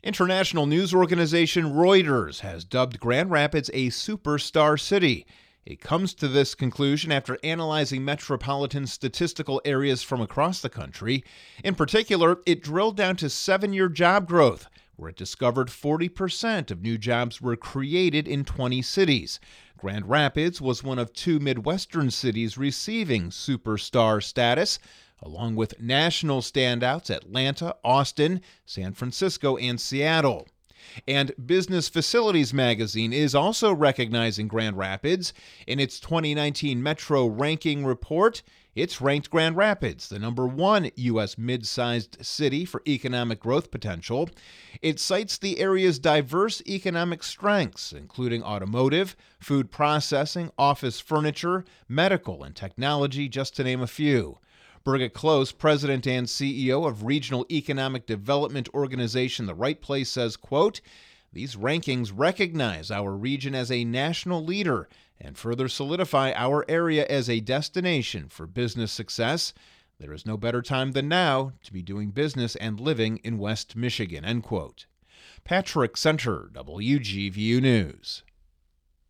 International news organization Reuters has dubbed Grand Rapids a superstar city. It comes to this conclusion after analyzing metropolitan statistical areas from across the country. In particular, it drilled down to 7-year job growth, where it discovered 40% of new jobs were created in 20 cities. Grand Rapids was one of 2 Midwestern cities receiving superstar status, along with national standouts Atlanta, Austin, San Francisco, and Seattle. And Business Facilities Magazine is also recognizing Grand Rapids. In its 2019 Metro Ranking Report, it's ranked Grand Rapids the number 1 U.S. mid-sized city for economic growth potential. It cites the area's diverse economic strengths, including automotive, food processing, office furniture, medical, and technology, just to name a few. Birgit Close, president and CEO of Regional Economic Development Organization The Right Place, says, quote, "These rankings recognize our region as a national leader and further solidify our area as a destination for business success. There is no better time than now to be doing business and living in West Michigan," end quote. Patrick Center, WGVU News.